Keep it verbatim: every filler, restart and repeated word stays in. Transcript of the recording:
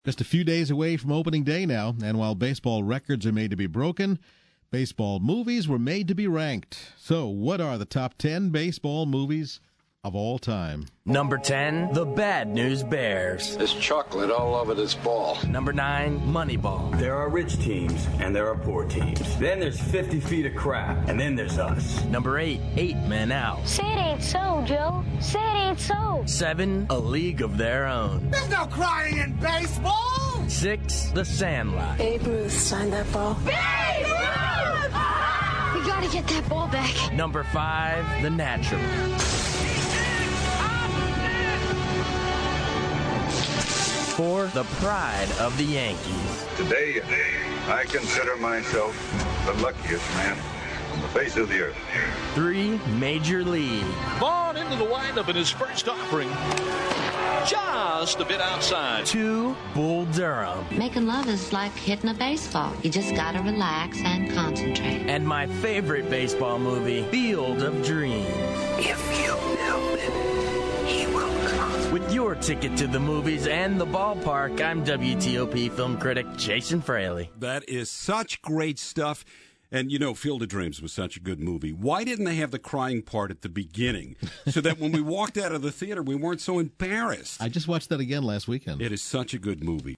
Just a few days away from opening day now, and while baseball records are made to be broken, baseball movies were made to be ranked. So, what are the top ten baseball movies of all time? Number ten, The Bad News Bears. There's chocolate all over this ball. Number nine, Moneyball. There are rich teams, and there are poor teams. Then there's fifty feet of crap, and then there's us. Number eight, Eight Men Out. Say it ain't so, Joe. Say it ain't so. Seven, A League of Their Own. There's no crying in baseball! Six, The Sandlot. Babe Ruth signed that ball. Babe Ruth! We gotta get that ball back. Number five, The Natural. Four, The Pride of the Yankees. Today, I consider myself the luckiest man on the face of the earth. Three, Major League. Vaughn into the windup in his first offering. Just a bit outside. Two, Bull Durham. Making love is like hitting a baseball. You just gotta relax and concentrate. And my favorite baseball movie, Field of Dreams. If you build it, he will come. With your ticket to the movies and the ballpark, I'm W T O P film critic Jason Fraley. That is such great stuff. And, you know, Field of Dreams was such a good movie. Why didn't they have the crying part at the beginning so that when we walked out of the theater, we weren't so embarrassed? I just watched that again last weekend. It is such a good movie.